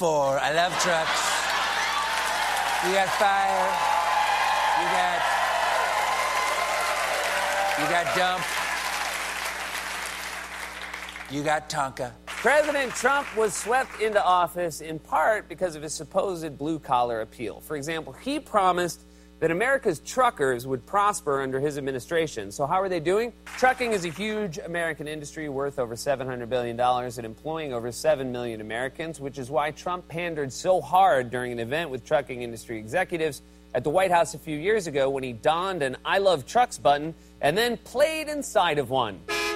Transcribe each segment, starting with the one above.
4. I love trucks. You got fire. You got dump. You got Tonka. President Trump was swept into office in part because of his supposed blue-collar appeal. For example, he promised that America's truckers would prosper under his administration. So how are they doing? Trucking is a huge American industry worth over $700 billion and employing over 7 million Americans, which is why Trump pandered so hard during an event with trucking industry executives at the White House a few years ago when he donned an I Love Trucks button and then played inside of one.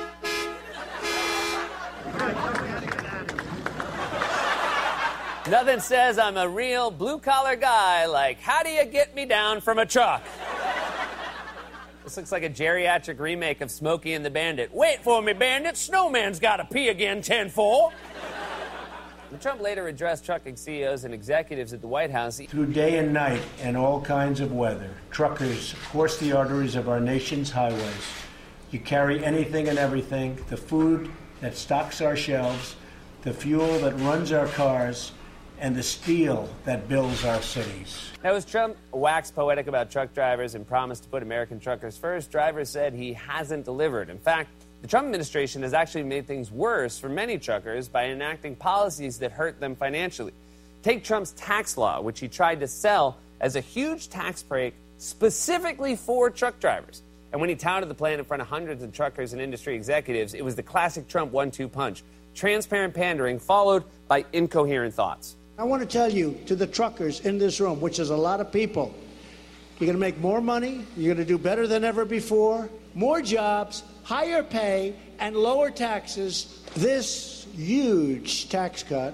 Nothing says I'm a real blue-collar guy like, how do you get me down from a truck? This looks like a geriatric remake of Smokey and the Bandit. Wait for me, Bandit. Snowman's got to pee again, 10-4. Trump later addressed trucking CEOs and executives at the White House. Through day and night and all kinds of weather, truckers course the arteries of our nation's highways. You carry anything and everything, the food that stocks our shelves, the fuel that runs our cars, and the steel that builds our cities. Now, as Trump waxed poetic about truck drivers and promised to put American truckers first, drivers said he hasn't delivered. In fact, the Trump administration has actually made things worse for many truckers by enacting policies that hurt them financially. Take Trump's tax law, which he tried to sell as a huge tax break specifically for truck drivers. And when he touted the plan in front of hundreds of truckers and industry executives, it was the classic Trump 1-2 punch. Transparent pandering followed by incoherent thoughts. I want to tell you, to the truckers in this room, which is a lot of people, you're going to make more money, you're going to do better than ever before, more jobs, higher pay, and lower taxes. This huge tax cut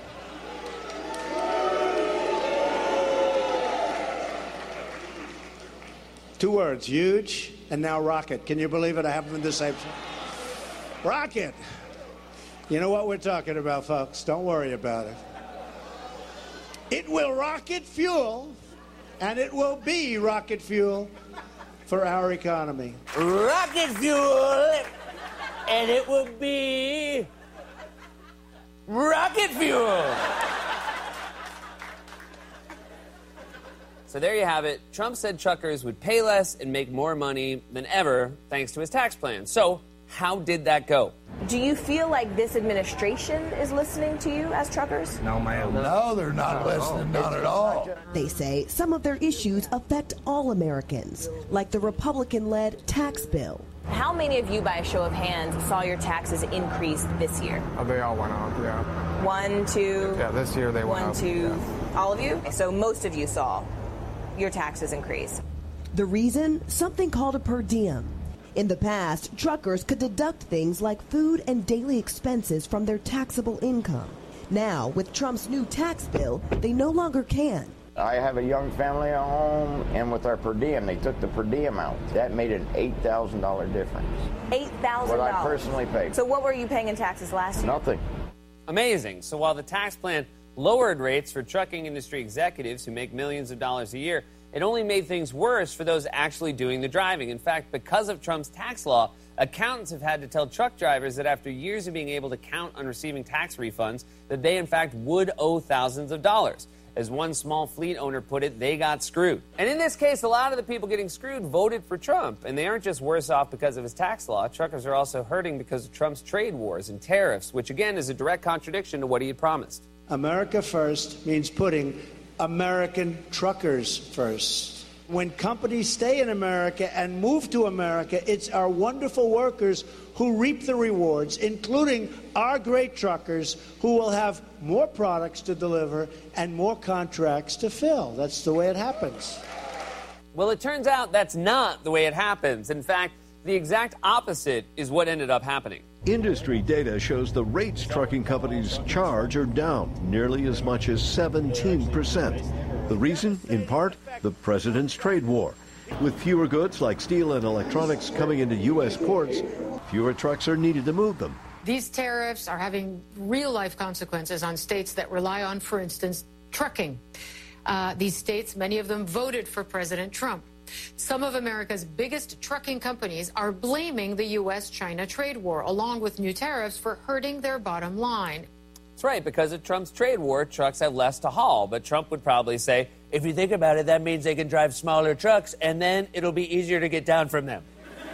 two words, huge, and now rocket. Can you believe it? I have them in the same rocket. You know what we're talking about, folks. Don't worry about it. It will rocket fuel, and it will be rocket fuel for our economy. Rocket fuel, and it will be rocket fuel. So there you have it. Trump said truckers would pay less and make more money than ever thanks to his tax plan. So how did that go? Do you feel like this administration is listening to you as truckers? No, ma'am. No, they're not listening, not at all. They say some of their issues affect all Americans, like the Republican-led tax bill. How many of you, by a show of hands, saw your taxes increase this year? Oh, they all went up, yeah. 1, 2? Yeah, this year they went up. 1, 2, yeah. all of you? So most of you saw your taxes increase. The reason? Something called a per diem. In the past, truckers could deduct things like food and daily expenses from their taxable income. Now, with Trump's new tax bill, they no longer can. I have a young family at home, and with our per diem, they took the per diem out. That made an $8,000 difference. $8,000? What I personally paid. So what were you paying in taxes last year? Nothing. Amazing. So while the tax plan lowered rates for trucking industry executives who make millions of dollars a year, it only made things worse for those actually doing the driving. In fact, because of Trump's tax law, accountants have had to tell truck drivers that after years of being able to count on receiving tax refunds, that they in fact would owe thousands of dollars. As one small fleet owner put it, they got screwed. And in this case, a lot of the people getting screwed voted for Trump. And they aren't just worse off because of his tax law. Truckers are also hurting because of Trump's trade wars and tariffs, which again is a direct contradiction to what he had promised. America first means putting American truckers first. When companies stay in America and move to America, it's our wonderful workers who reap the rewards, including our great truckers who will have more products to deliver and more contracts to fill. That's the way it happens. Well, it turns out that's not the way it happens. In fact, the exact opposite is what ended up happening. Industry data shows the rates trucking companies charge are down nearly as much as 17%. The reason, in part, the president's trade war. With fewer goods like steel and electronics coming into U.S. ports, fewer trucks are needed to move them. These tariffs are having real-life consequences on states that rely on, for instance, trucking. These states, many of them voted for President Trump. Some of America's biggest trucking companies are blaming the U.S.-China trade war, along with new tariffs, for hurting their bottom line. That's right. Because of Trump's trade war, trucks have less to haul. But Trump would probably say, if you think about it, that means they can drive smaller trucks, and then it'll be easier to get down from them.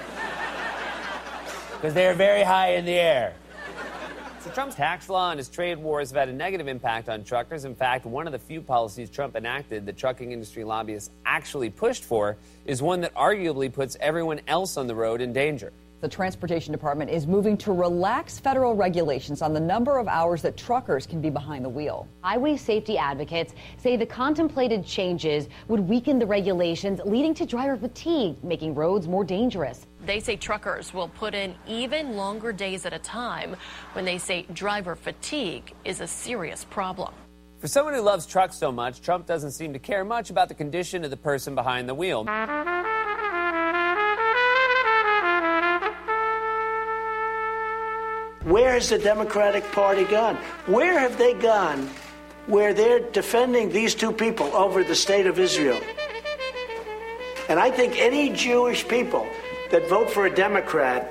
Because they're very high in the air. So Trump's tax law and his trade wars have had a negative impact on truckers. In fact, one of the few policies Trump enacted the trucking industry lobbyists actually pushed for is one that arguably puts everyone else on the road in danger. The Transportation Department is moving to relax federal regulations on the number of hours that truckers can be behind the wheel. Highway safety advocates say the contemplated changes would weaken the regulations, leading to driver fatigue, making roads more dangerous. They say truckers will put in even longer days at a time when they say driver fatigue is a serious problem. For someone who loves trucks so much, Trump doesn't seem to care much about the condition of the person behind the wheel. Where has the Democratic Party gone? Where have they gone where they're defending these two people over the state of Israel? And I think any Jewish people that vote for a Democrat,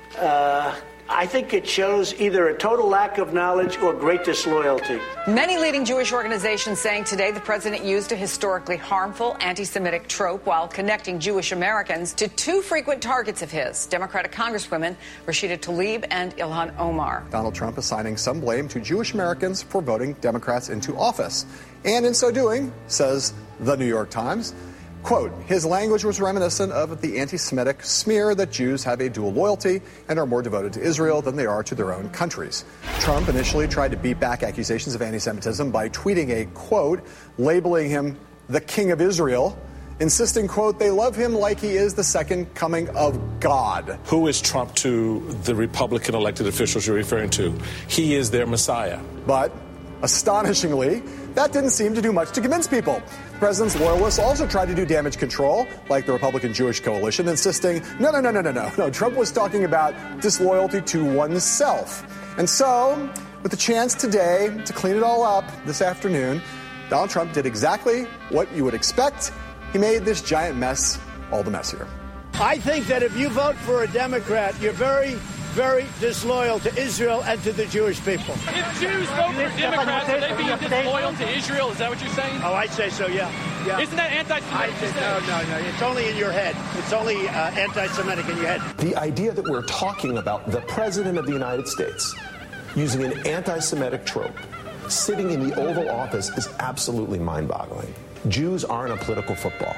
I think it shows either a total lack of knowledge or great disloyalty. Many leading Jewish organizations saying today the president used a historically harmful anti-Semitic trope while connecting Jewish Americans to two frequent targets of his, Democratic Congresswomen Rashida Tlaib and Ilhan Omar. Donald Trump assigning some blame to Jewish Americans for voting Democrats into office. And in so doing, says the New York Times, quote, his language was reminiscent of the anti-Semitic smear that Jews have a dual loyalty and are more devoted to Israel than they are to their own countries. Trump initially tried to beat back accusations of anti-Semitism by tweeting a quote, labeling him the King of Israel, insisting, quote, they love him like he is the second coming of God. Who is Trump to the Republican elected officials you're referring to? He is their Messiah. But astonishingly, that didn't seem to do much to convince people. The president's loyalists also tried to do damage control, like the Republican Jewish Coalition, insisting, no. Trump was talking about disloyalty to oneself. And so, with the chance today to clean it all up this afternoon, Donald Trump did exactly what you would expect. He made this giant mess all the messier. I think that if you vote for a Democrat, you're very disloyal to Israel and to the Jewish people. If Jews vote for Democrats, are they being disloyal to Israel? Is that what you're saying? Oh, I'd say so, yeah. Isn't that anti-Semitic? No. It's only in your head. It's only anti-Semitic in your head. The idea that we're talking about the President of the United States using an anti-Semitic trope sitting in the Oval Office is absolutely mind-boggling. Jews aren't a political football.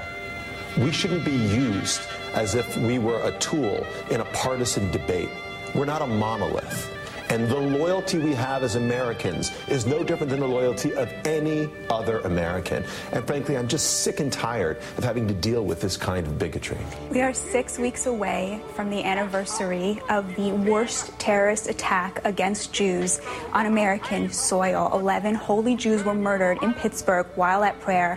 We shouldn't be used as if we were a tool in a partisan debate. We're not a monolith. And the loyalty we have as Americans is no different than the loyalty of any other American. And frankly, I'm just sick and tired of having to deal with this kind of bigotry. We are 6 weeks away from the anniversary of the worst terrorist attack against Jews on American soil. 11 holy Jews were murdered in Pittsburgh while at prayer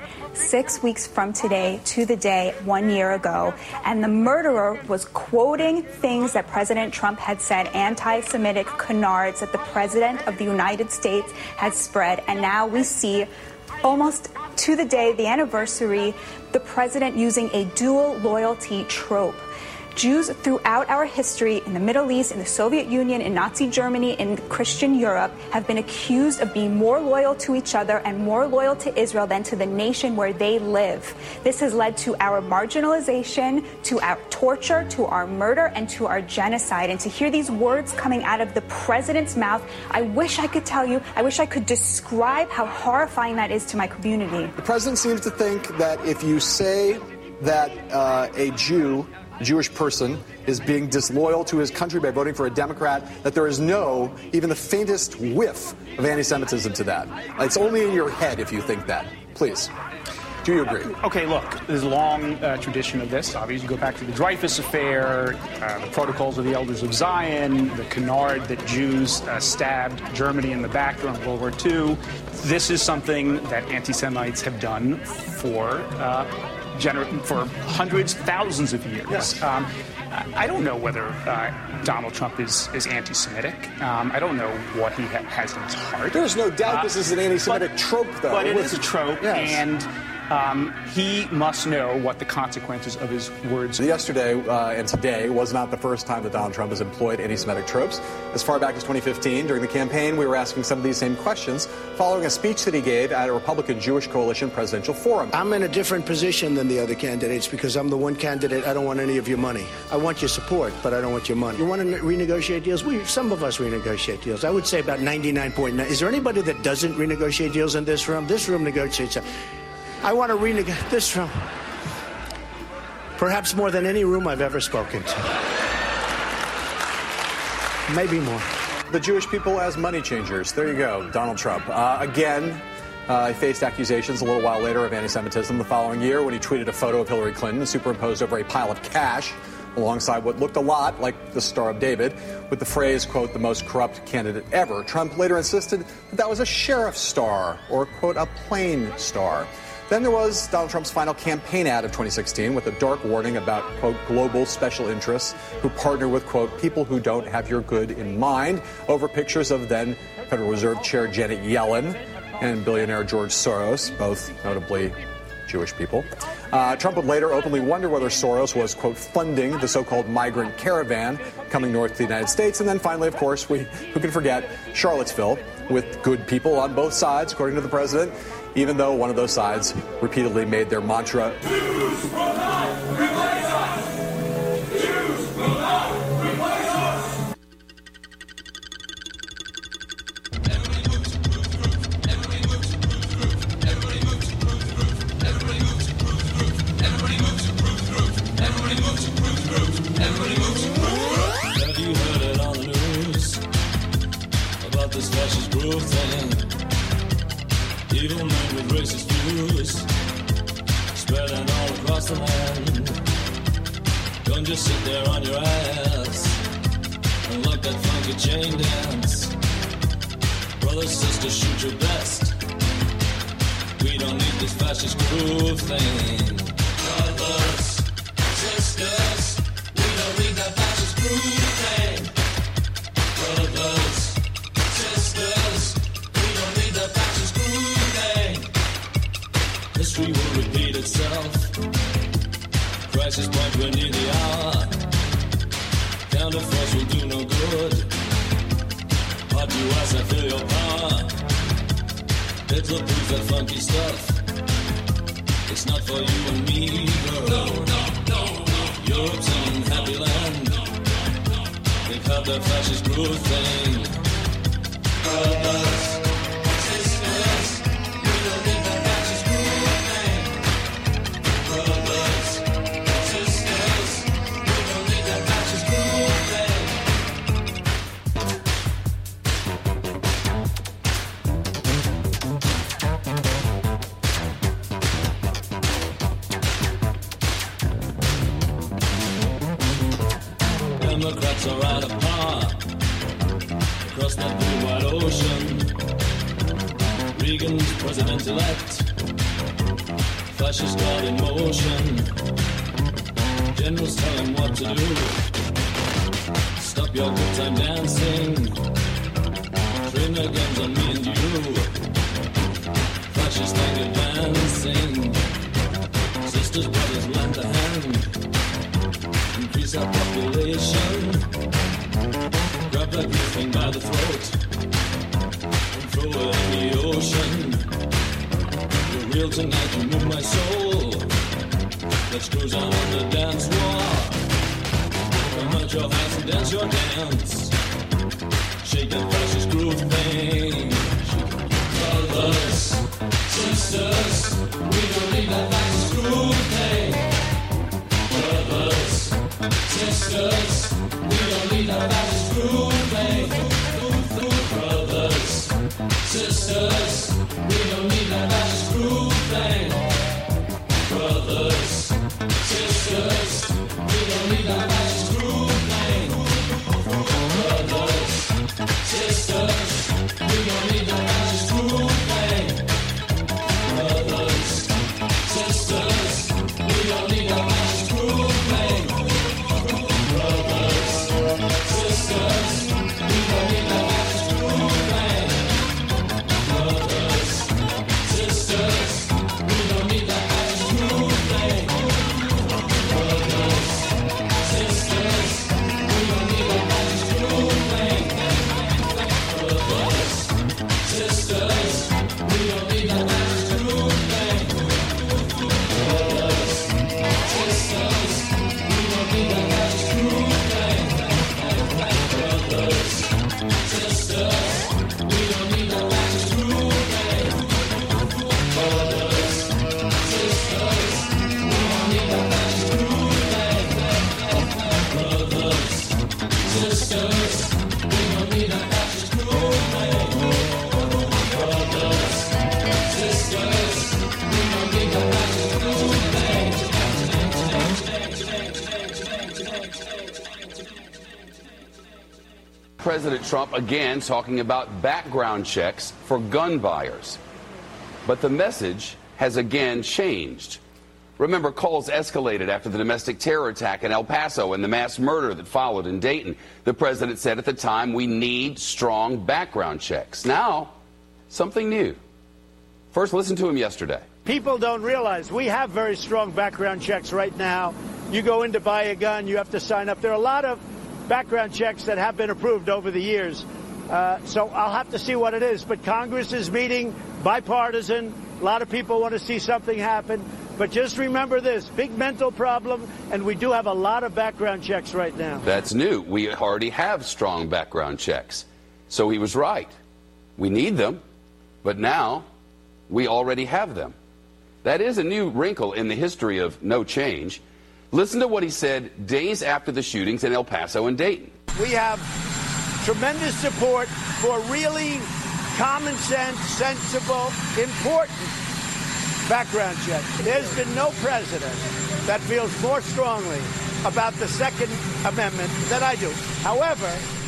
6 weeks from today to the day 1 year ago. And the murderer was quoting things that President Trump had said, anti-Semitic canards that the President of the United States had spread. And now we see, almost to the day, the anniversary, the President using a dual loyalty trope. Jews throughout our history in the Middle East, in the Soviet Union, in Nazi Germany, in Christian Europe, have been accused of being more loyal to each other and more loyal to Israel than to the nation where they live. This has led to our marginalization, to our torture, to our murder, and to our genocide. And to hear these words coming out of the president's mouth, I wish I could tell you, I wish I could describe how horrifying that is to my community. The president seems to think that if you say that a Jewish person is being disloyal to his country by voting for a Democrat, that there is no, even the faintest whiff of anti-Semitism to that. It's only in your head if you think that. Please. Do you agree? Okay, look, there's a long tradition of this. Obviously, you go back to the Dreyfus Affair, the Protocols of the Elders of Zion, the canard that Jews stabbed Germany in the back during World War II. This is something that anti-Semites have done for hundreds, thousands of years. Yes. I don't know whether Donald Trump is anti-Semitic. I don't know what he has in his heart. There's no doubt this is an anti-Semitic trope, though. But it is a trope, yes. And he must know what the consequences of his words are. Yesterday and today was not the first time that Donald Trump has employed anti-Semitic tropes. As far back as 2015, during the campaign, we were asking some of these same questions following a speech that he gave at a Republican Jewish Coalition presidential forum. I'm in a different position than the other candidates because I'm the one candidate. I don't want any of your money. I want your support, but I don't want your money. You want to renegotiate deals? Some of us renegotiate deals. I would say about 99.9. Is there anybody that doesn't renegotiate deals in this room? This room negotiates. I want to renegotiate this room. Perhaps more than any room I've ever spoken to. Maybe more. The Jewish people as money changers. There you go, Donald Trump. Again, he faced accusations a little while later of anti-Semitism the following year when he tweeted a photo of Hillary Clinton superimposed over a pile of cash alongside what looked a lot like the Star of David with the phrase, quote, the most corrupt candidate ever. Trump later insisted that was a sheriff's star or, quote, a plain star. Then there was Donald Trump's final campaign ad of 2016 with a dark warning about, quote, global special interests who partner with, quote, people who don't have your good in mind over pictures of then Federal Reserve Chair Janet Yellen and billionaire George Soros, both notably Jewish people. Trump would later openly wonder whether Soros was, quote, funding the so-called migrant caravan coming north to the United States. And then finally, of course, who can forget Charlottesville with good people on both sides, according to the president, even though one of those sides repeatedly made their mantra, Jews will not replace us! Jews will not replace us! Have you heard it on the news about this fascist group thing? Evil men with racist views spreading all across the land. Don't just sit there on your ass and let that funky chain dance. Brother, sister, shoot your best. We don't need this fascist groove thing. Brothers, sisters, we don't need that fascist groove thing. Brothers, sisters, we don't need that fascist groove thing. History will repeat itself. Crisis point, we're near the hour. Counterforce will do no good. Hot you as I feel your power. Hitler proves that funky stuff. It's not for you and me, girl. No. Europe's an unhappy land. They've had their fascist groove thing. Brothers, sisters, we don't need that fascist groove thing. Brothers, sisters, we don't need that fascist groove thing. Democrats are out of power across that blue wide ocean. Reagan's president-elect, fascist God in motion. Generals tell him what to do. Stop your good time dancing. Train their guns on me and you. Fascist thing advancing. Sisters, brothers, lend a hand. Increase our population. Grab that blue thing by the throat and throw it in the ocean. You're real tonight, you move my soul. Let's cruise on the dance floor. Come out your hands and dance your dance. Shake that fascist groove thing. Brothers, sisters, we don't need that fascist groove thing. Brothers, sisters, we don't need that fascist groove thing. Brothers, sisters, we don't need that fascist groove thing. Brothers, sisters, we don't need that fascist groove thing. Brothers, sisters, we don't need that fascist groove thing. Brothers, sisters, we don't need that fascist groove thing. Brothers, sisters, we don't need that fascist groove thing. Brothers, President Trump again talking about background checks for gun buyers. But the message has again changed. Remember, calls escalated after the domestic terror attack in El Paso and the mass murder that followed in Dayton. The president said at the time, we need strong background checks. Now, something new. First, listen to him yesterday. People don't realize we have very strong background checks right now. You go in to buy a gun, you have to sign up. There are a lot of background checks that have been approved over the years. So I'll have to see what it is. But Congress is meeting, bipartisan. A lot of people want to see something happen. But just remember this, big mental problem, and we do have a lot of background checks right now. That's new. We already have strong background checks. So he was right. We need them, but now we already have them. That is a new wrinkle in the history of no change. Listen to what he said days after the shootings in El Paso and Dayton. We have tremendous support for really common sense, sensible, important background check. There's been no president that feels more strongly about the Second Amendment than I do. However,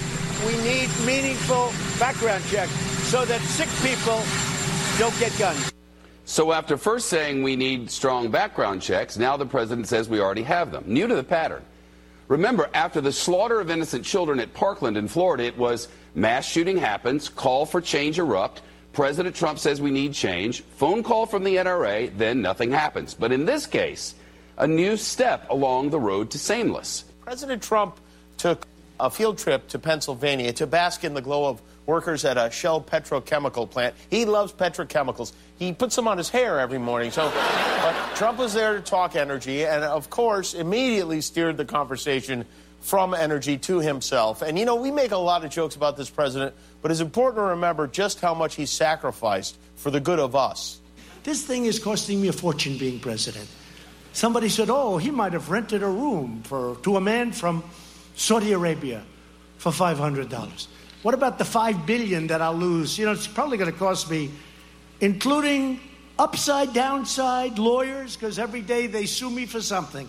we need meaningful background checks so that sick people don't get guns. So after first saying we need strong background checks, now the president says we already have them. New to the pattern. Remember, after the slaughter of innocent children at Parkland in Florida, it was mass shooting happens, call for change erupt. President Trump says we need change. Phone call from the NRA, then nothing happens. But in this case, a new step along the road to sameness. President Trump took a field trip to Pennsylvania to bask in the glow of workers at a Shell petrochemical plant. He loves petrochemicals. He puts them on his hair every morning. But Trump was there to talk energy and, of course, immediately steered the conversation from energy to himself. And, you know, we make a lot of jokes about this president, but it's important to remember just how much he sacrificed for the good of us. This thing is costing me a fortune being president. Somebody said, oh, he might have rented a room to a man from Saudi Arabia for $500. What about the $5 billion that I'll lose? You know, it's probably going to cost me, including upside, downside, lawyers, because every day they sue me for something.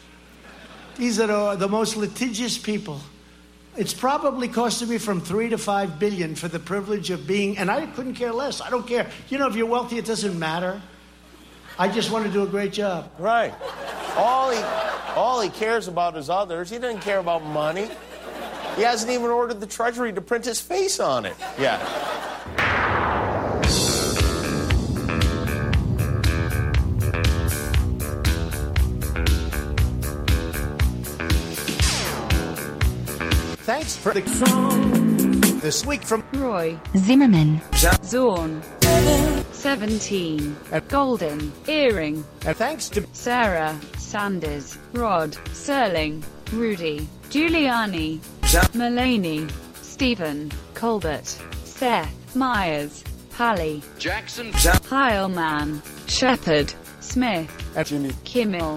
These are the most litigious people. It's probably costing me from $3 to $5 billion for the privilege of being, and I couldn't care less. I don't care. You know, if you're wealthy, it doesn't matter. I just want to do a great job. Right. All he cares about is others. He doesn't care about money. He hasn't even ordered the Treasury to print his face on it. Yeah. Thanks for the song this week from Roy Zimmerman, Zorn, 17, Golden Earring, and thanks to Sarah Sanders, Rod Serling, Rudy Giuliani, Mulaney, Stephen Colbert, Seth Meyers, Hallie Jackson, Heilman, Shepard Smith, and Jimmy Kimmel.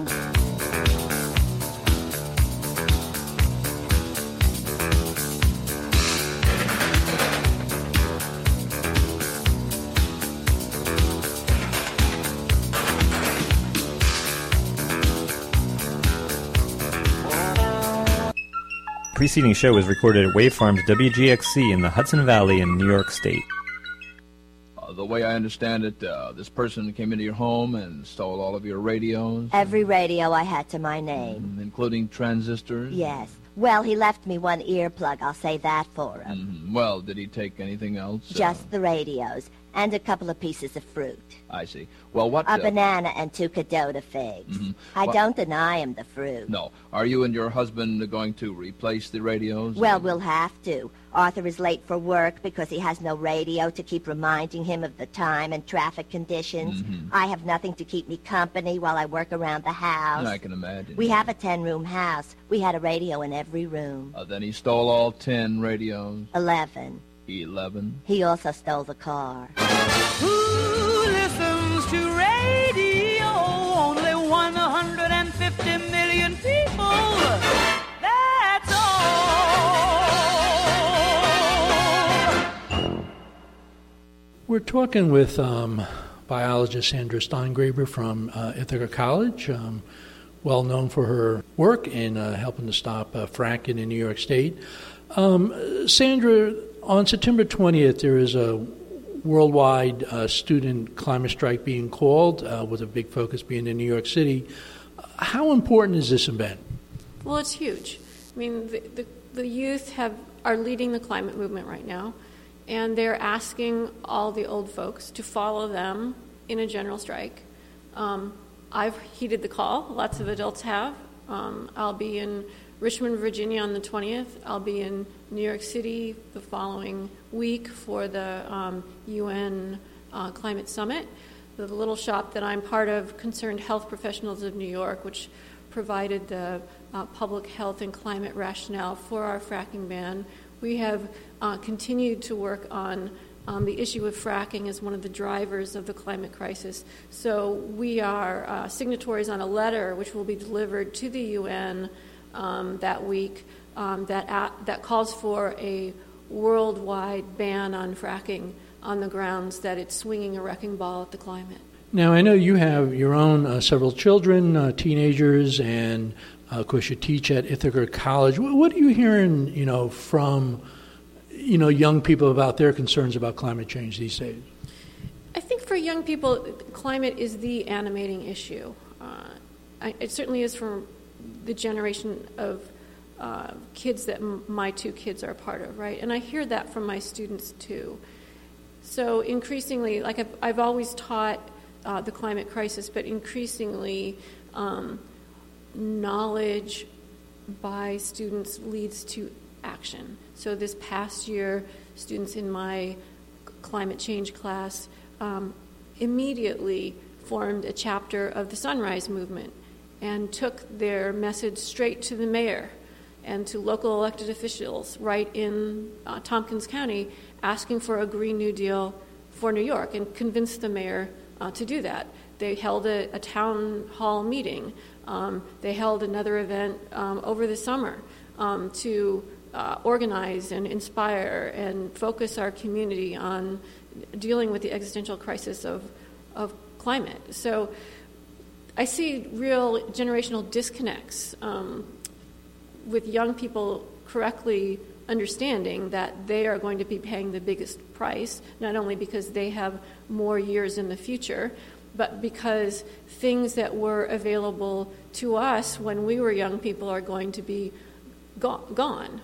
The preceding show was recorded at Wave Farms WGXC in the Hudson Valley in New York State. The way I understand it, this person came into your home and stole all of your radios? Every radio I had to my name. Including transistors? Yes. Well, he left me one earplug, I'll say that for him. Well, did he take anything else? Just the radios, and a couple of pieces of fruit. I see. Well, what... A banana and 2 Cadota figs. I don't deny him the fruit. No. Are you and your husband going to replace the radios? Well, we'll have to. Arthur is late for work because he has no radio to keep reminding him of the time and traffic conditions. I have nothing to keep me company while I work around the house. I can imagine. We have a 10-room house. We had a radio in every room. Then he stole all 10 radios? 11. 11? He also stole the car. Who listens to radio? Only 150 million people. That's all. We're talking with biologist Sandra Steingraber from Ithaca College, well known for her work in helping to stop fracking in New York State. Sandra, on September 20th, there is a worldwide student climate strike being called, with a big focus being in New York City. How important is this event? Well, it's huge. I mean, the youth are leading the climate movement right now, and they're asking all the old folks to follow them in a general strike. I've heeded the call. Lots of adults have. I'll be in Richmond, Virginia on the 20th. I'll be in New York City the following week for the UN Climate Summit. The little shop that I'm part of, Concerned Health Professionals of New York, which provided the public health and climate rationale for our fracking ban. We have continued to work on the issue of fracking as one of the drivers of the climate crisis. So we are signatories on a letter which will be delivered to the UN that week that calls for a worldwide ban on fracking on the grounds that it's swinging a wrecking ball at the climate. Now, I know you have your own several children, teenagers, and of course you teach at Ithaca College. What are you hearing, from, young people about their concerns about climate change these days? I think for young people, climate is the animating issue. It certainly is for the generation of kids that my two kids are a part of, right? And I hear that from my students too. So increasingly, like I've always taught the climate crisis, but increasingly knowledge by students leads to action. So this past year, students in my climate change class immediately formed a chapter of the Sunrise Movement and took their message straight to the mayor and to local elected officials right in Tompkins County, asking for a Green New Deal for New York, and convinced the mayor to do that. They held a town hall meeting. They held another event over the summer to organize and inspire and focus our community on dealing with the existential crisis of climate. So I see real generational disconnects with young people correctly understanding that they are going to be paying the biggest price, not only because they have more years in the future, but because things that were available to us when we were young people are going to be gone.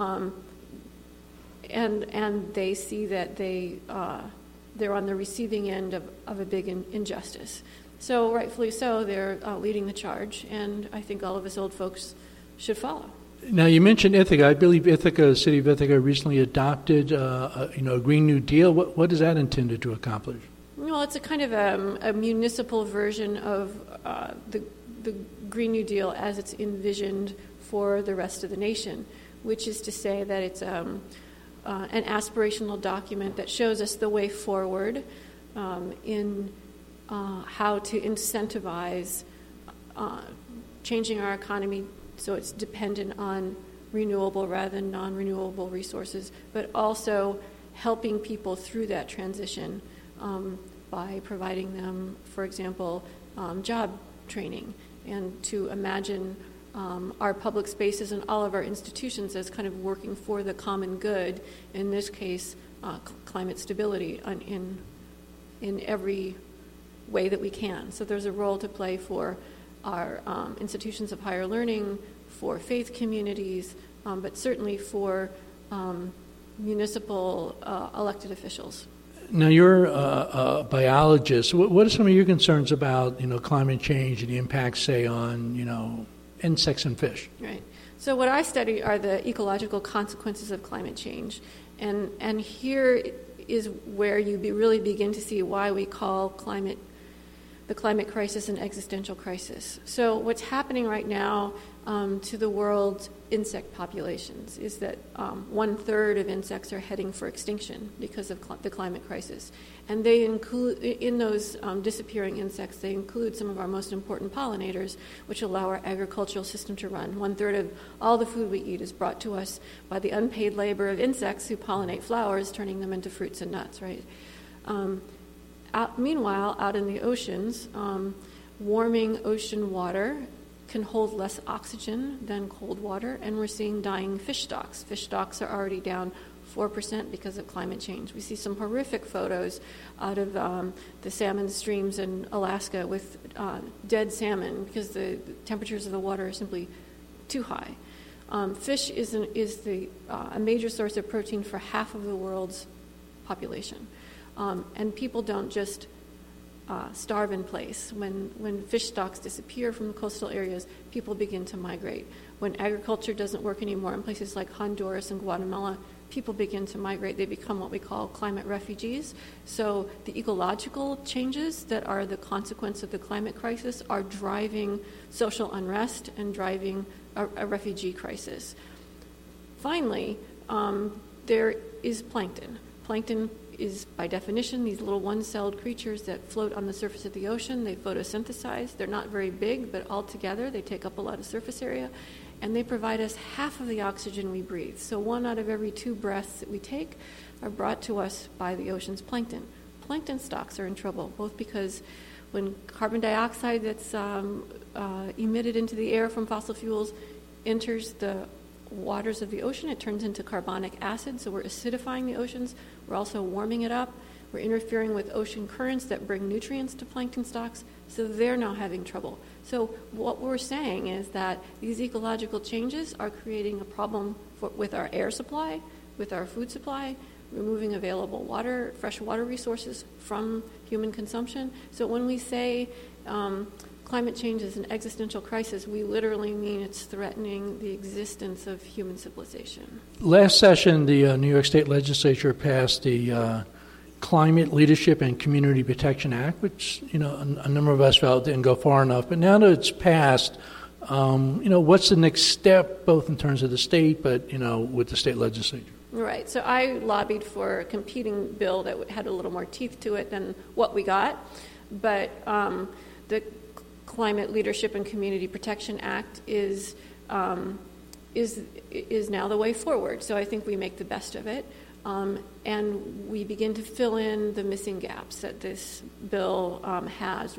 And they see that they're on the receiving end of a big injustice. So rightfully so, they're leading the charge, and I think all of us old folks should follow. Now, you mentioned Ithaca. I believe the city of Ithaca recently adopted a Green New Deal. What is that intended to accomplish? Well, it's a kind of a municipal version of the Green New Deal as it's envisioned for the rest of the nation, which is to say that it's an aspirational document that shows us the way forward in how to incentivize changing our economy so it's dependent on renewable rather than non-renewable resources, but also helping people through that transition by providing them, for example, job training, and to imagine our public spaces and all of our institutions as kind of working for the common good, in this case, climate stability in every way that we can. So there's a role to play for our institutions of higher learning, for faith communities, but certainly for municipal elected officials. Now, you're a biologist. What are some of your concerns about, climate change and the impacts, say, on, insects and fish? Right. So what I study are the ecological consequences of climate change. And here is where you really begin to see why we call the climate crisis an existential crisis. So what's happening right now to the world's insect populations is that 1/3 of insects are heading for extinction because of the climate crisis. And they include, in those disappearing insects, they include some of our most important pollinators, which allow our agricultural system to run. 1/3 of all the food we eat is brought to us by the unpaid labor of insects who pollinate flowers, turning them into fruits and nuts, right? Meanwhile, out in the oceans, warming ocean water can hold less oxygen than cold water, and we're seeing dying fish stocks. Fish stocks are already down 4% because of climate change. We see some horrific photos out of the salmon streams in Alaska with dead salmon because the temperatures of the water are simply too high. Fish is a major source of protein for half of the world's population. And people don't just starve in place. When fish stocks disappear from the coastal areas, people begin to migrate. When agriculture doesn't work anymore in places like Honduras and Guatemala, people begin to migrate. They become what we call climate refugees. So the ecological changes that are the consequence of the climate crisis are driving social unrest and driving a refugee crisis. Finally, there is plankton. Plankton is, by definition, these little one-celled creatures that float on the surface of the ocean. They photosynthesize. They're not very big, but altogether they take up a lot of surface area, and they provide us half of the oxygen we breathe. So 1 out of every 2 breaths that we take are brought to us by the ocean's plankton. Plankton stocks are in trouble, both because when carbon dioxide that's emitted into the air from fossil fuels enters the waters of the ocean, it turns into carbonic acid, so we're acidifying the oceans. We're also warming it up. We're interfering with ocean currents that bring nutrients to plankton stocks, so they're now having trouble. So what we're saying is that these ecological changes are creating a problem with our air supply, with our food supply, removing available water, fresh water resources from human consumption. So when we say climate change is an existential crisis, we literally mean it's threatening the existence of human civilization. Last session, the New York State Legislature passed the Climate Leadership and Community Protection Act, which a number of us felt didn't go far enough. But now that it's passed, what's the next step, both in terms of the state, but with the state legislature? Right. So I lobbied for a competing bill that had a little more teeth to it than what we got, but the Climate Leadership and Community Protection Act is now the way forward. So I think we make the best of it, and we begin to fill in the missing gaps that this bill has.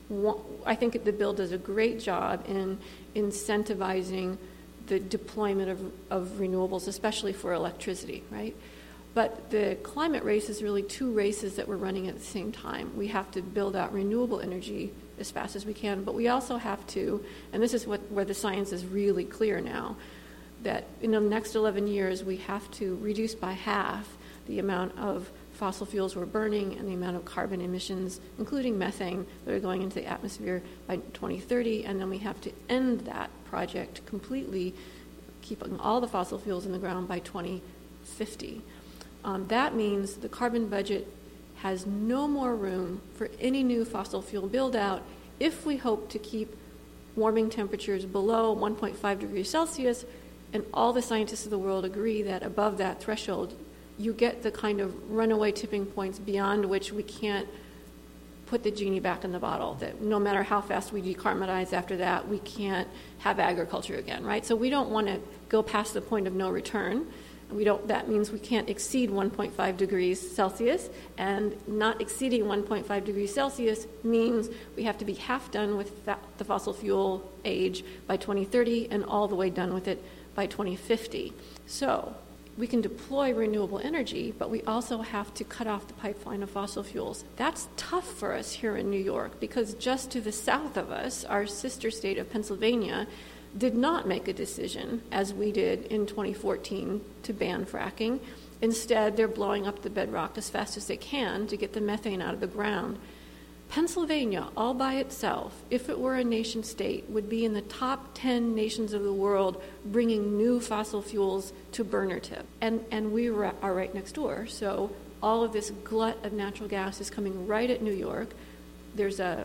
I think the bill does a great job in incentivizing the deployment of renewables, especially for electricity, right? But the climate race is really 2 races that we're running at the same time. We have to build out renewable energy as fast as we can, but we also have to, and this is where the science is really clear now, that in the next 11 years we have to reduce by half the amount of fossil fuels we're burning and the amount of carbon emissions, including methane, that are going into the atmosphere by 2030, and then we have to end that project completely, keeping all the fossil fuels in the ground by 2050. That means the carbon budget has no more room for any new fossil fuel build-out if we hope to keep warming temperatures below 1.5 degrees Celsius, and all the scientists of the world agree that above that threshold, you get the kind of runaway tipping points beyond which we can't put the genie back in the bottle, that no matter how fast we decarbonize after that, we can't have agriculture again, right? So we don't want to go past the point of no return. That means we can't exceed 1.5 degrees Celsius, and not exceeding 1.5 degrees Celsius means we have to be half done with the fossil fuel age by 2030 and all the way done with it by 2050. So we can deploy renewable energy, but we also have to cut off the pipeline of fossil fuels. That's tough for us here in New York, because just to the south of us, our sister state of Pennsylvania did not make a decision, as we did in 2014, to ban fracking. Instead, they're blowing up the bedrock as fast as they can to get the methane out of the ground. Pennsylvania, all by itself, if it were a nation state, would be in the top 10 nations of the world bringing new fossil fuels to burner tip. And we are right next door, so all of this glut of natural gas is coming right at New York. There's a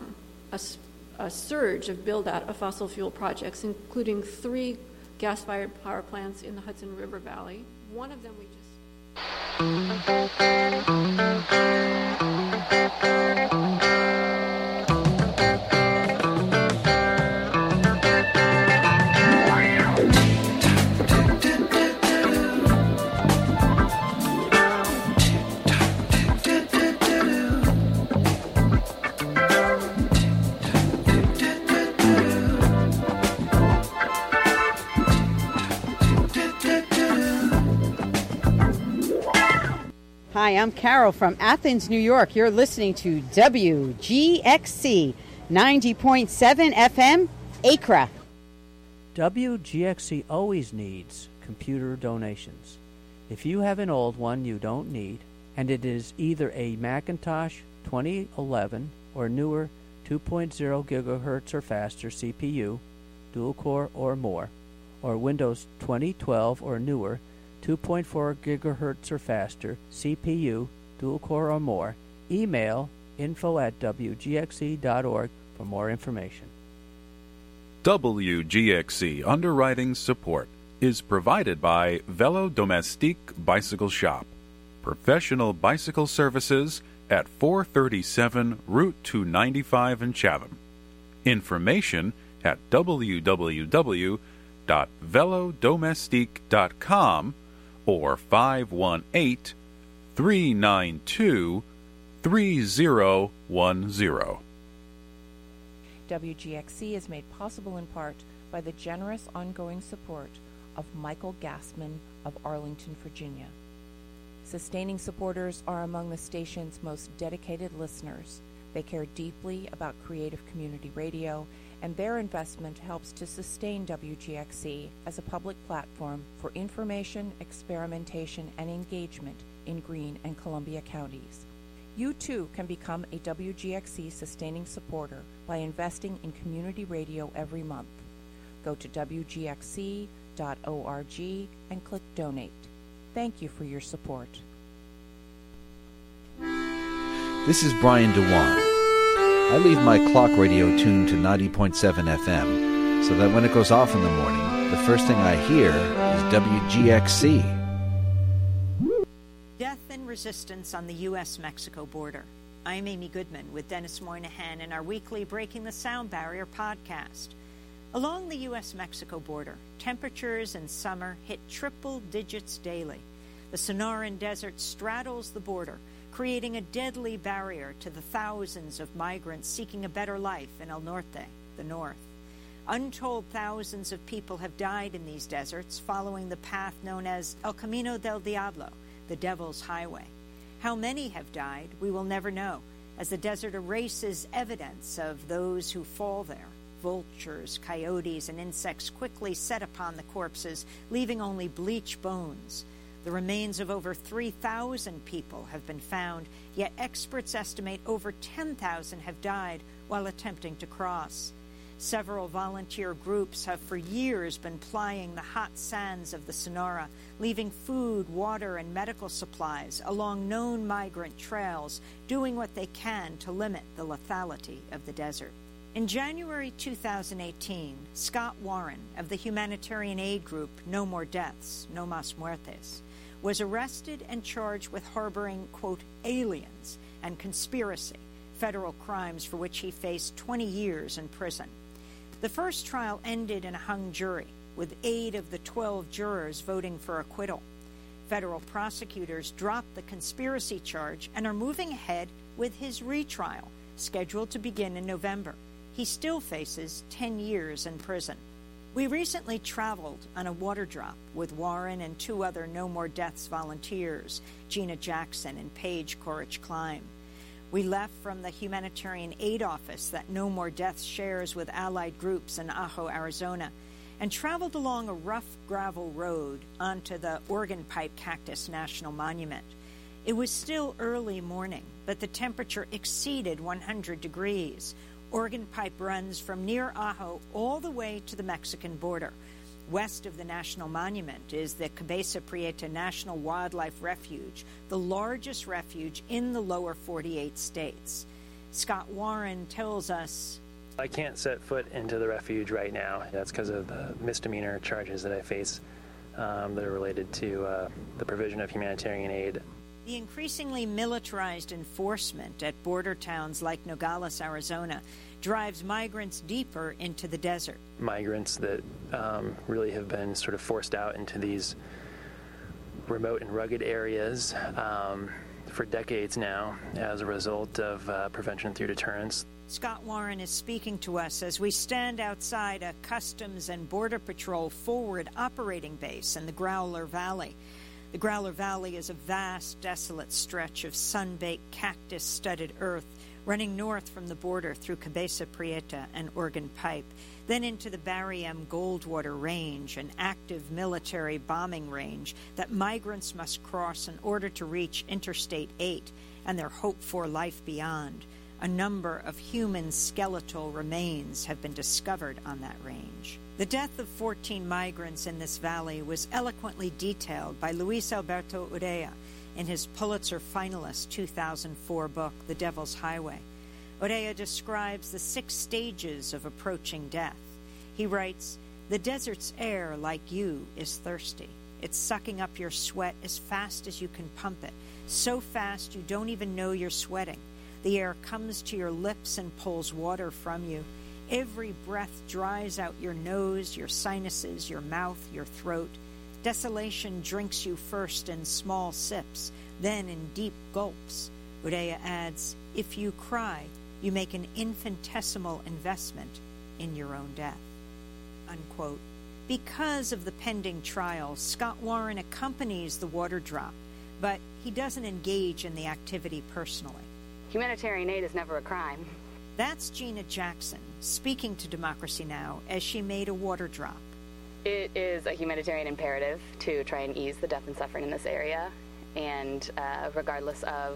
surge of build-out of fossil fuel projects, including 3 gas-fired power plants in the Hudson River Valley. One of them we just... Hi, I'm Carol from Athens, New York. You're listening to WGXC 90.7 FM, Accra. WGXC always needs computer donations. If you have an old one you don't need, and it is either a Macintosh 2011 or newer 2.0 gigahertz or faster CPU, dual core or more, or Windows 2012 or newer 2.4 gigahertz or faster CPU, dual core or more, email info@wgxc.org for more information. WGXC underwriting support is provided by Velo Domestique Bicycle Shop, professional bicycle services at 437 Route 295 in Chatham. Information at www.velodomestique.com or 518-392-3010. WGXC is made possible in part by the generous ongoing support of Michael Gassman of Arlington, Virginia. Sustaining supporters are among the station's most dedicated listeners. They care deeply about creative community radio, and their investment helps to sustain WGXC as a public platform for information, experimentation, and engagement in Greene and Columbia counties. You too can become a WGXC sustaining supporter by investing in community radio every month. Go to WGXC.org and click Donate. Thank you for your support. This is Brian DeWan. I leave my clock radio tuned to 90.7 FM so that when it goes off in the morning, the first thing I hear is WGXC. Death and resistance on the U.S.-Mexico border. I'm Amy Goodman with Dennis Moynihan in our weekly Breaking the Sound Barrier podcast. Along the U.S.-Mexico border, temperatures in summer hit triple digits daily. The Sonoran Desert straddles the border, creating a deadly barrier to the thousands of migrants seeking a better life in El Norte, the north. Untold thousands of people have died in these deserts following the path known as El Camino del Diablo, the Devil's Highway. How many have died, we will never know, as the desert erases evidence of those who fall there. Vultures, coyotes, and insects quickly set upon the corpses, leaving only bleached bones. The remains of over 3,000 people have been found, yet experts estimate over 10,000 have died while attempting to cross. Several volunteer groups have for years been plying the hot sands of the Sonora, leaving food, water, and medical supplies along known migrant trails, doing what they can to limit the lethality of the desert. In January 2018, Scott Warren of the humanitarian aid group No More Deaths, No Mas Muertes, was arrested and charged with harboring, quote, aliens and conspiracy, federal crimes for which he faced 20 years in prison. The first trial ended in a hung jury, with 8 of the 12 jurors voting for acquittal. Federal prosecutors dropped the conspiracy charge and are moving ahead with his retrial, scheduled to begin in November. He still faces 10 years in prison. We recently traveled on a water drop with Warren and 2 other No More Deaths volunteers, Gina Jackson and Paige Corich-Klein. We left from the humanitarian aid office that No More Deaths shares with allied groups in Ajo, Arizona, and traveled along a rough gravel road onto the Organ Pipe Cactus National Monument. It was still early morning, but the temperature exceeded 100 degrees. Organ Pipe runs from near Ajo all the way to the Mexican border. West of the National Monument is the Cabeza Prieta National Wildlife Refuge, the largest refuge in the lower 48 states. Scott Warren tells us, I can't set foot into the refuge right now. That's because of the misdemeanor charges that I face that are related to the provision of humanitarian aid. The increasingly militarized enforcement at border towns like Nogales, Arizona, drives migrants deeper into the desert. Migrants that really have been sort of forced out into these remote and rugged areas for decades now as a result of prevention through deterrence. Scott Warren is speaking to us as we stand outside a Customs and Border Patrol forward operating base in the Growler Valley. The Growler Valley is a vast, desolate stretch of sun-baked, cactus-studded earth running north from the border through Cabeza Prieta and Organ Pipe, then into the Bariem Goldwater Range, an active military bombing range that migrants must cross in order to reach Interstate 8 and their hoped-for life beyond. A number of human skeletal remains have been discovered on that range. The death of 14 migrants in this valley was eloquently detailed by Luis Alberto Urrea in his Pulitzer finalist 2004 book, The Devil's Highway. Urrea describes the 6 stages of approaching death. He writes, "The desert's air, like you, is thirsty. It's sucking up your sweat as fast as you can pump it, so fast you don't even know you're sweating. The air comes to your lips and pulls water from you. Every breath dries out your nose, your sinuses, your mouth, your throat. Desolation drinks you first in small sips, then in deep gulps." Urrea adds, "If you cry, you make an infinitesimal investment in your own death." Unquote. Because of the pending trial, Scott Warren accompanies the water drop, but he doesn't engage in the activity personally. Humanitarian aid is never a crime. That's Gina Jackson, speaking to Democracy Now! As she made a water drop. It is a humanitarian imperative to try and ease the death and suffering in this area, and regardless of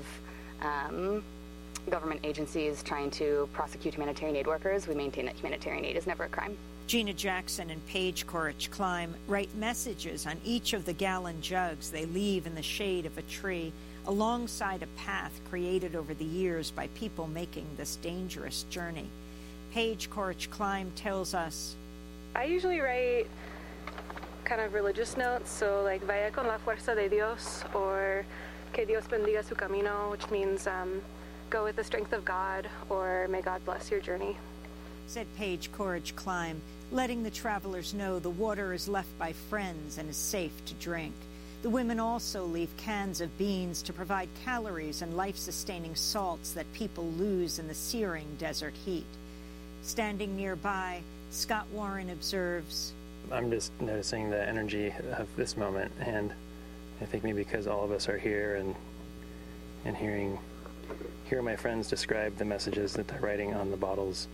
government agencies trying to prosecute humanitarian aid workers, we maintain that humanitarian aid is never a crime. Gina Jackson and Paige Korich-Klein write messages on each of the gallon jugs they leave in the shade of a tree alongside a path created over the years by people making this dangerous journey. Paige Korich-Klein tells us, I usually write kind of religious notes, so like vaya con la fuerza de Dios, or que Dios bendiga su camino, which means go with the strength of God, or may God bless your journey. Said Paige Korich-Klein, letting the travelers know the water is left by friends and is safe to drink. The women also leave cans of beans to provide calories and life-sustaining salts that people lose in the searing desert heat. Standing nearby, Scott Warren observes, I'm just noticing the energy of this moment, and I think maybe because all of us are here and hearing my friends describe the messages that they're writing on the bottles,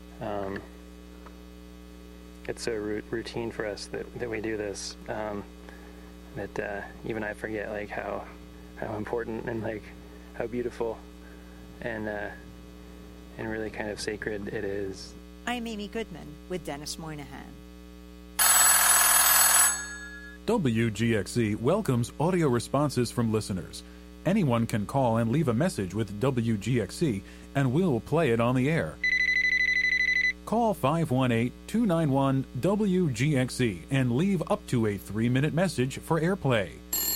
it's so routine for us that we do this, that even I forget like how important and like how beautiful and really kind of sacred it is. I'm Amy Goodman with Dennis Moynihan. WGXC welcomes audio responses from listeners. Anyone can call and leave a message with WGXC, and we'll play it on the air. Call 518-291-WGXC and leave up to a 3-minute message for airplay.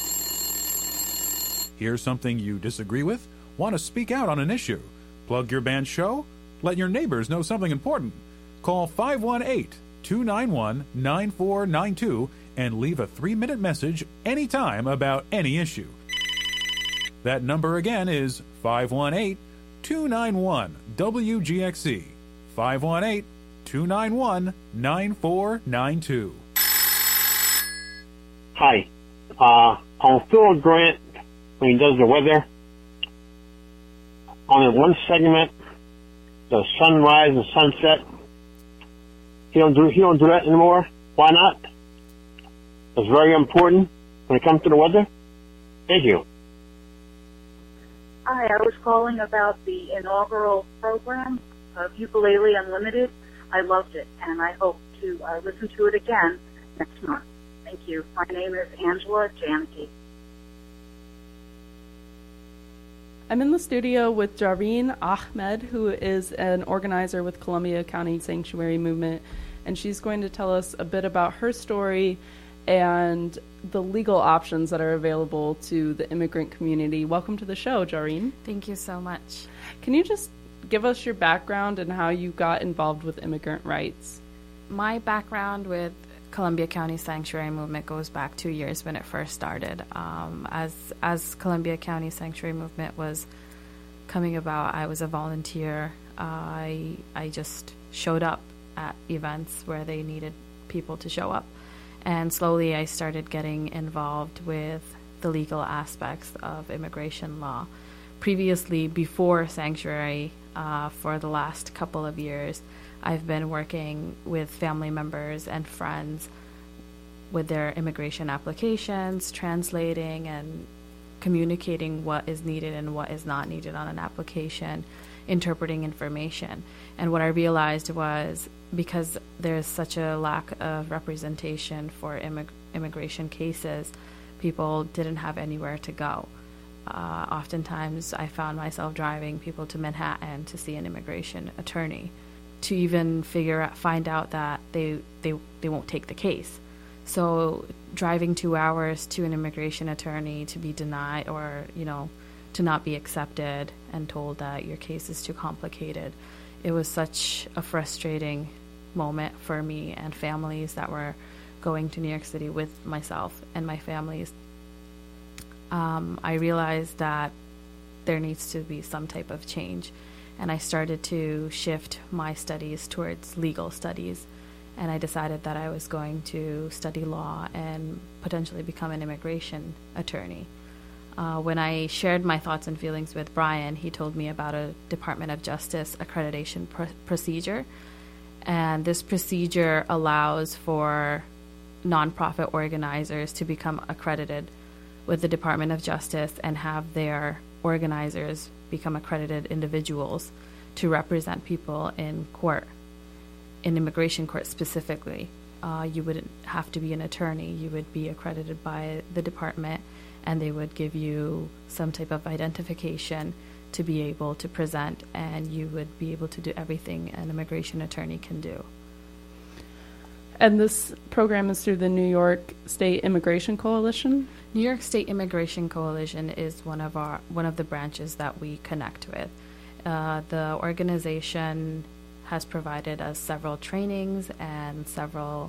Hear something you disagree with? Want to speak out on an issue? Plug your band's show? Let your neighbors know something important. Call 518-291-9492 and leave a 3-minute message anytime about any issue. That number again is 518-291-WGXC. 518-291-9492. Hi. On Phil Grant, when he does the weather, on one segment, the sunrise and sunset, he don't do that anymore. Why not? It's very important when it comes to the weather. Thank you. Hi, I was calling about the inaugural program of Ukulele Unlimited. I loved it, and I hope to listen to it again next month. Thank you. My name is Angela Janicki. I'm in the studio with Jareen Ahmed, who is an organizer with Columbia County Sanctuary Movement, and she's going to tell us a bit about her story and the legal options that are available to the immigrant community. Welcome to the show, Jareen. Thank you so much. Can you just give us your background and how you got involved with immigrant rights? My background with Columbia County Sanctuary Movement goes back 2 years when it first started. As Columbia County Sanctuary Movement was coming about, I was a volunteer. I just showed up at events where they needed people to show up. And slowly I started getting involved with the legal aspects of immigration law. Previously, before Sanctuary, for the last couple of years, I've been working with family members and friends with their immigration applications, translating and communicating what is needed and what is not needed on an application, interpreting information. And what I realized was, because there's such a lack of representation for immigration cases, people didn't have anywhere to go. Oftentimes I found myself driving people to Manhattan to see an immigration attorney, to even find out that they won't take the case. So driving 2 hours to an immigration attorney to be denied, or to not be accepted and told that your case is too complicated. It was such a frustrating moment for me and families that were going to New York City with myself and my families. I realized that there needs to be some type of change, and I started to shift my studies towards legal studies, and I decided that I was going to study law and potentially become an immigration attorney. When I shared my thoughts and feelings with Brian, he told me about a Department of Justice accreditation procedure, and this procedure allows for nonprofit organizers to become accredited with the Department of Justice and have their organizers become accredited individuals to represent people in court, in immigration court specifically. You wouldn't have to be an attorney. You would be accredited by the department, and they would give you some type of identification to be able to present, and you would be able to do everything an immigration attorney can do. And this program is through the New York State Immigration Coalition? New York State Immigration Coalition is one of the branches that we connect with. The organization has provided us several trainings and several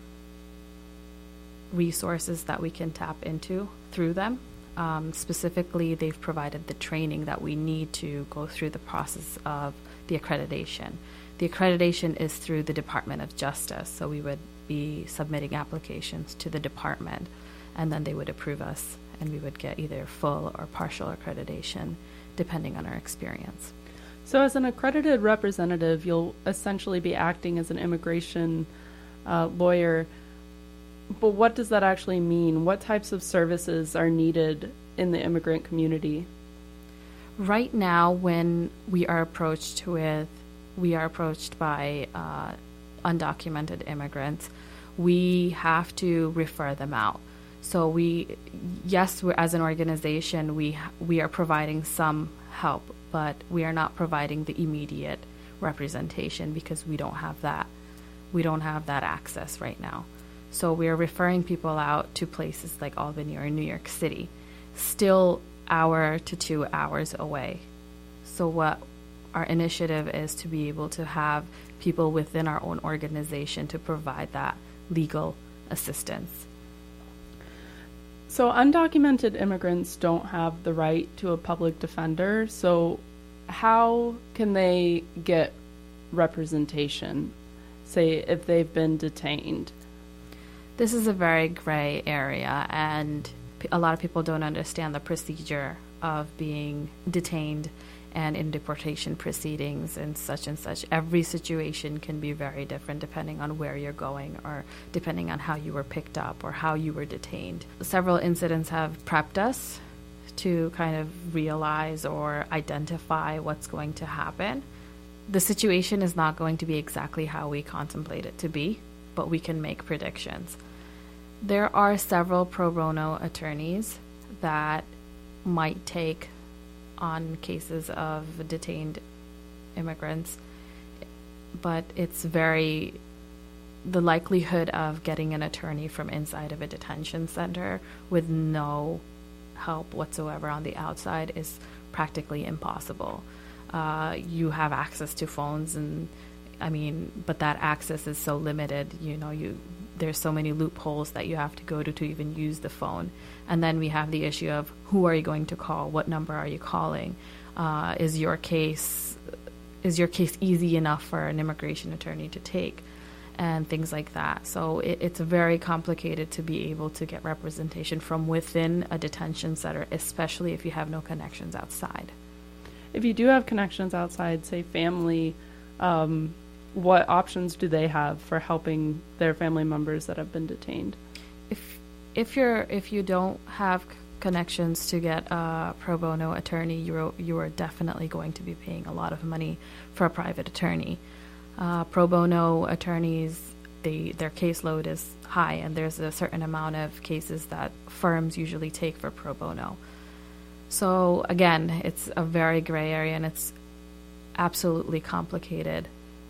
resources that we can tap into through them. Specifically, they've provided the training that we need to go through the process of the accreditation. The accreditation is through the Department of Justice, so we would be submitting applications to the department, and then they would approve us, and we would get either full or partial accreditation, depending on our experience. So as an accredited representative, you'll essentially be acting as an immigration lawyer. But what does that actually mean? What types of services are needed in the immigrant community? Right now, when we are approached by undocumented immigrants, we have to refer them out. So we're, as an organization, we are providing some help, but we are not providing the immediate representation because we don't have that. We don't have that access right now. So we are referring people out to places like Albany or New York City, still hour to 2 hours away. So what our initiative is to be able to have people within our own organization to provide that legal assistance. So undocumented immigrants don't have the right to a public defender. So how can they get representation, say, if they've been detained? This is a very gray area, and a lot of people don't understand the procedure of being detained and in deportation proceedings and such. Every situation can be very different depending on where you're going or depending on how you were picked up or how you were detained. Several incidents have prepped us to kind of realize or identify what's going to happen. The situation is not going to be exactly how we contemplate it to be, but we can make predictions. There are several pro bono attorneys that might take on cases of detained immigrants, but the likelihood of getting an attorney from inside of a detention center with no help whatsoever on the outside is practically impossible. You have access to phones, but that access is so limited. There's so many loopholes that you have to go to even use the phone. And then we have the issue of who are you going to call? What number are you calling? Is your case easy enough for an immigration attorney to take? and things like that. So it's very complicated to be able to get representation from within a detention center, especially if you have no connections outside. If you do have connections outside, say family, what options do they have for helping their family members that have been detained? If you don't have connections to get a pro bono attorney, you are definitely going to be paying a lot of money for a private attorney. Pro bono attorneys, their caseload is high, and there's a certain amount of cases that firms usually take for pro bono. So again, it's a very gray area, and it's absolutely complicated.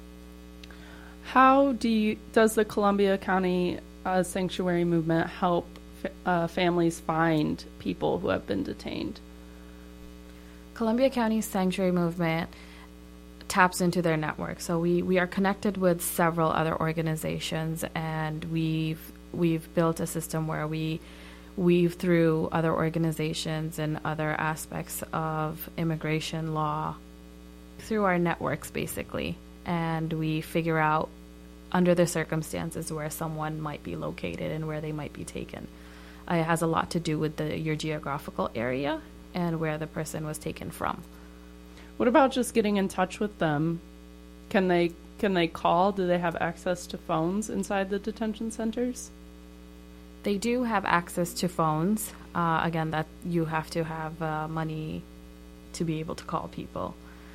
How does the Columbia County Sanctuary Movement help families find people who have been detained? Columbia County Sanctuary Movement taps into their network. So we are connected with several other organizations, and we've built a system where we weave through other organizations and other aspects of immigration law through our networks, basically. And we figure out, under the circumstances, where someone might be located and where they might be taken. It has a lot to do with your geographical area and where the person was taken from. What about just getting in touch with them? Can they call? Do they have access to phones inside the detention centers? They do have access to phones. Again, that you have to have money to be able to call people,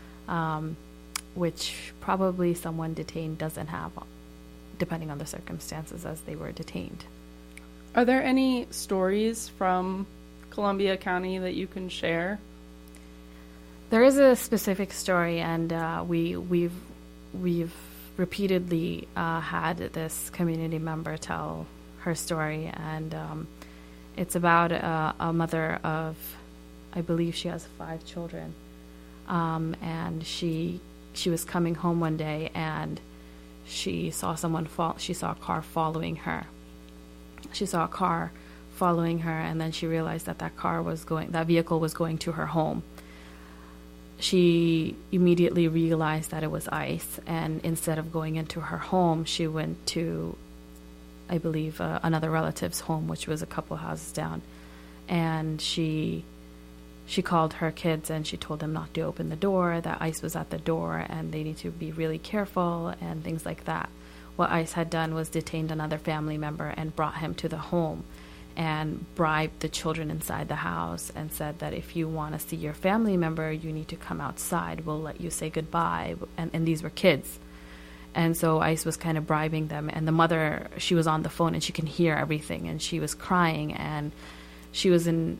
which probably someone detained doesn't have, depending on the circumstances as they were detained. Are there any stories from Columbia County that you can share? There is a specific story, and we've repeatedly had this community member tell her story, and it's about a mother of, I believe she has 5 children, and she was coming home one day, and she saw she saw a car following her. She saw a car following her, and then she realized that that vehicle was going to her home. She immediately realized that it was ICE, and instead of going into her home, she went to, I believe, another relative's home, which was a couple houses down. And she called her kids, and she told them not to open the door, that ICE was at the door, and they need to be really careful, and things like that. What ICE had done was detained another family member and brought him to the home and bribed the children inside the house and said that if you want to see your family member, you need to come outside. We'll let you say goodbye. And these were kids. And so ICE was kind of bribing them. And the mother, she was on the phone, and she can hear everything. And she was crying, and she was in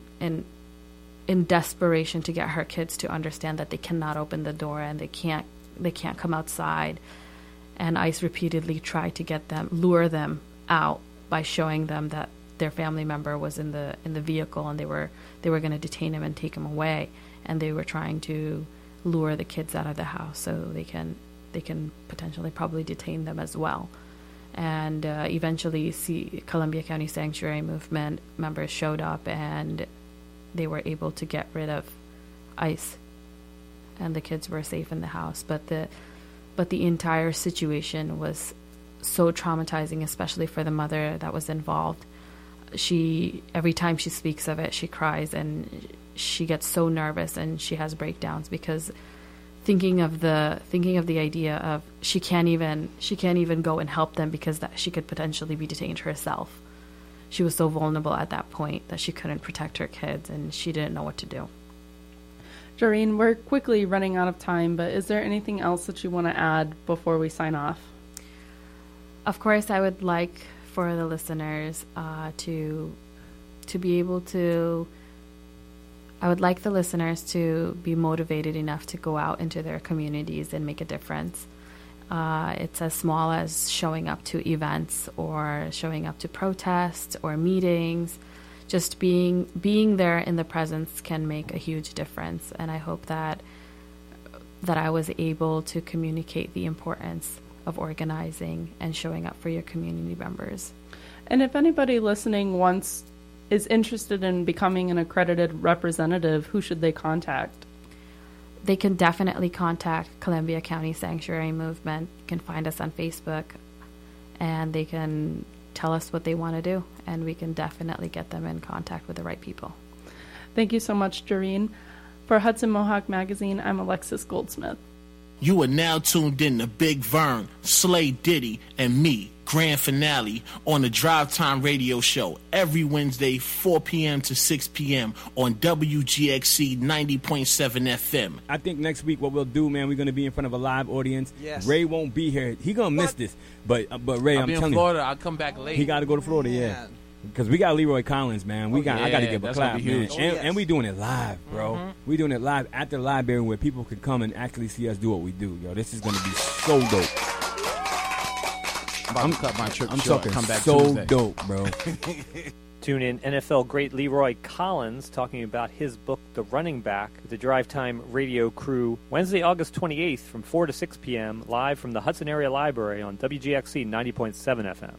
desperation to get her kids to understand that they cannot open the door and they can't come outside. And ICE repeatedly tried to lure them out by showing them that their family member was in the vehicle, and they were going to detain him and take him away. And they were trying to lure the kids out of the house so they can potentially probably detain them as well. And eventually Columbia County Sanctuary Movement members showed up, and they were able to get rid of ICE, and the kids were safe in the house. But the entire situation was so traumatizing, especially for the mother that was involved. Every time she speaks of it, she cries, and she gets so nervous, and she has breakdowns because thinking of the idea of she can't even go and help them because that she could potentially be detained herself. She was so vulnerable at that point that she couldn't protect her kids, and she didn't know what to do. Jareen, we're quickly running out of time, but is there anything else that you want to add before we sign off? Of course, I would like for the listeners to be able to. I would like the listeners to be motivated enough to go out into their communities and make a difference. It's as small as showing up to events or showing up to protests or meetings. Just being there in the presence can make a huge difference. And I hope that I was able to communicate the importance of organizing and showing up for your community members. And if anybody listening is interested in becoming an accredited representative, who should they contact? They can definitely contact Columbia County Sanctuary Movement. You can find us on Facebook and they can tell us what they want to do, and we can definitely get them in contact with the right people. Thank you so much, Jareen. For Hudson Mohawk Magazine, I'm Alexis Goldsmith. You are now tuned in to Big Vern, Slay Diddy, and me, Grand Finale, on the Drive Time Radio Show every Wednesday, 4 p.m. to 6 p.m. on WGXC 90.7 FM. I think next week what we'll do, man, we're going to be in front of a live audience. Yes. Ray won't be here. He going to miss this. But Ray, I'm telling you. I'll be in Florida. I'll come back late. He got to go to Florida, yeah. Because we got Leroy Collins, man. I got to give a clap, man. And we doing it live, bro. Mm-hmm. We doing it live at the library where people can come and actually see us do what we do. Yo, this is going to be so dope. I'm cut my trip I'm short. talking Come back so Tuesday. dope, bro. Tune in NFL great Leroy Collins talking about his book, The Running Back, with the Drive Time radio crew Wednesday, August 28th from 4 to 6 p.m. live from the Hudson Area Library on WGXC 90.7 FM.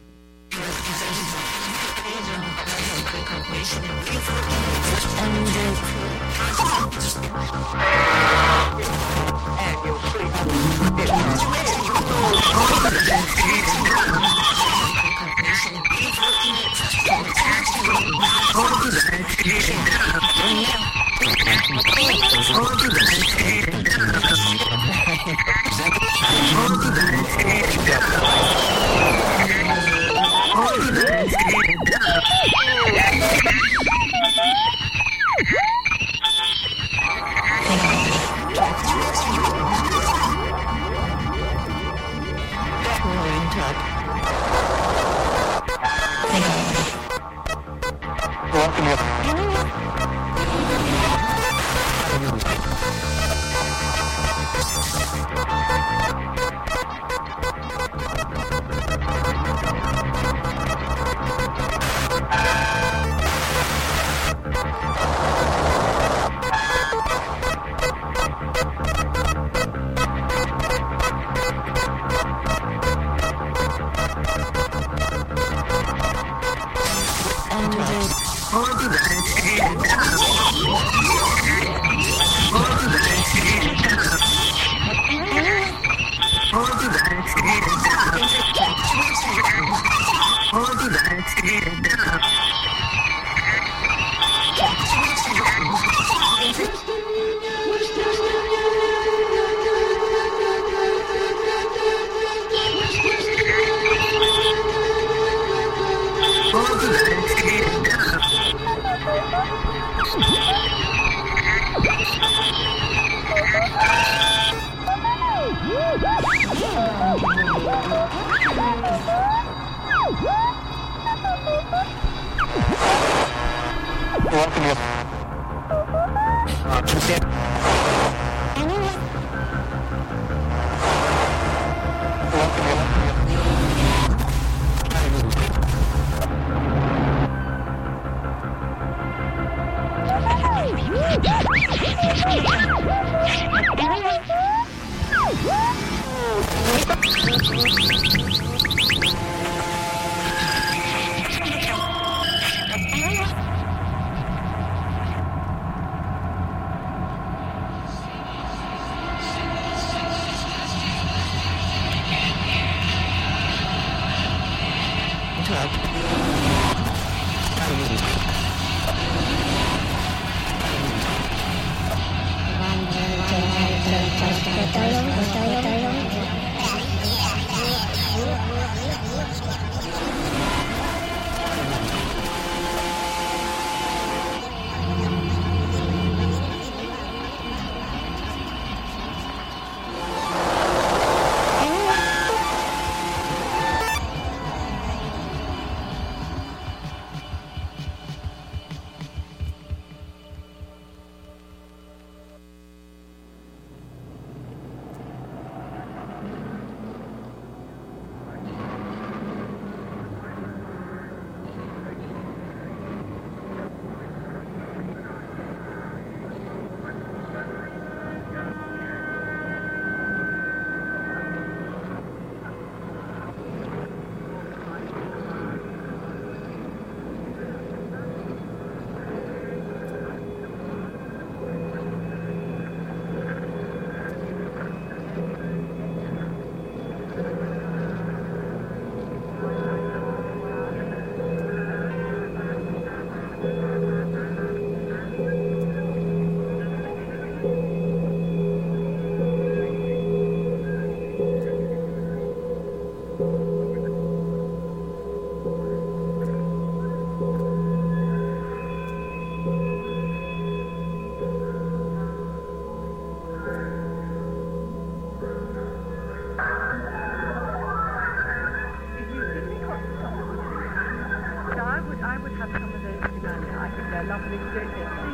ridiculous.